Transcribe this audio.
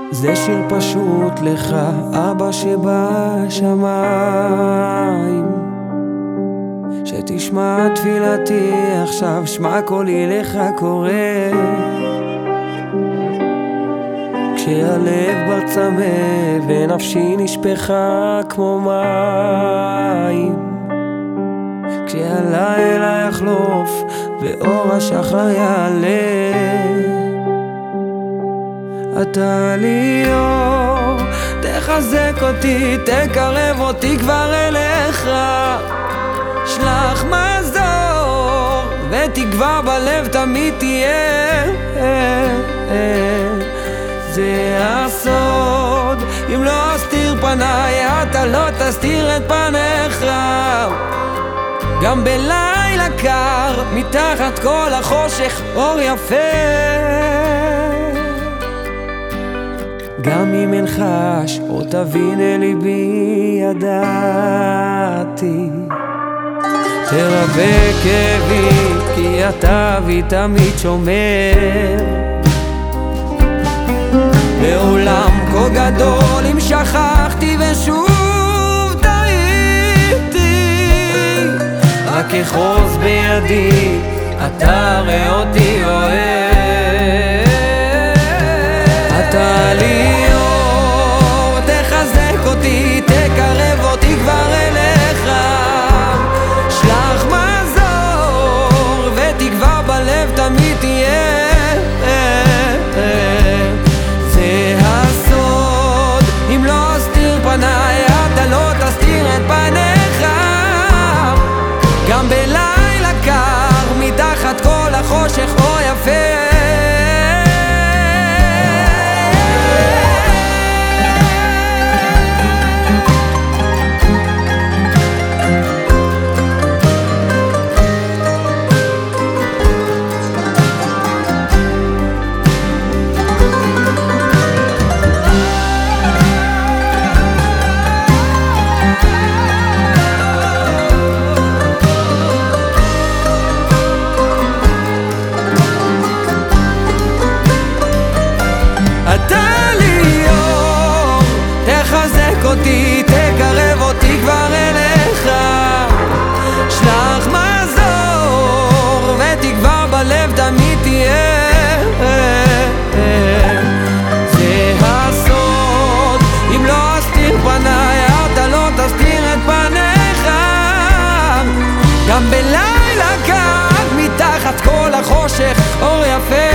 זה שיר פשוט לך, אבא שבשמיים, שתשמע תפילתי עכשיו, שמע קולי לך קורא. כשהלב כבר צמא ונפשי נשפכה כמו מים, כשהלילה יחלוף ואור השחר יעלה, אתה לי אור, תחזק אותי, תקרב אותי כבר אליך, שלח מזור ותקווה בלב תמיד תהיה. זה הסוד, אם לא אסתיר פניי אתה לא תסתיר את פניך, גם בלילה קר מתחת כל החושך אור יפה. גם אם אין חש או תבין אל ליבי ידעתי, תרבה כאבי כי אתה בי תמיד שומר. בעולם כה גדול אם שכחתי ושוב טעיתי, רק אחוז בידי אתה ראה אותי אוהב. אתה לי אור, תחזק אותי, תקרב אותי כבר אליך, שלח מזור ותקווה בלב תמיד תהיה. זה הסוד, אם לא אסתיר פניי אתה לא תסתיר את פניך, גם בלילה קר מתחת כל החושך אור יפה. אותי, תקרב אותי כבר אליך, שלח מזור ותקווה בלב תמיד תהיה. זה הסוד, אם לא אסתיר פניי אתה לא תסתיר את פניך, גם בלילה קר מתחת כל החושך אור יפה.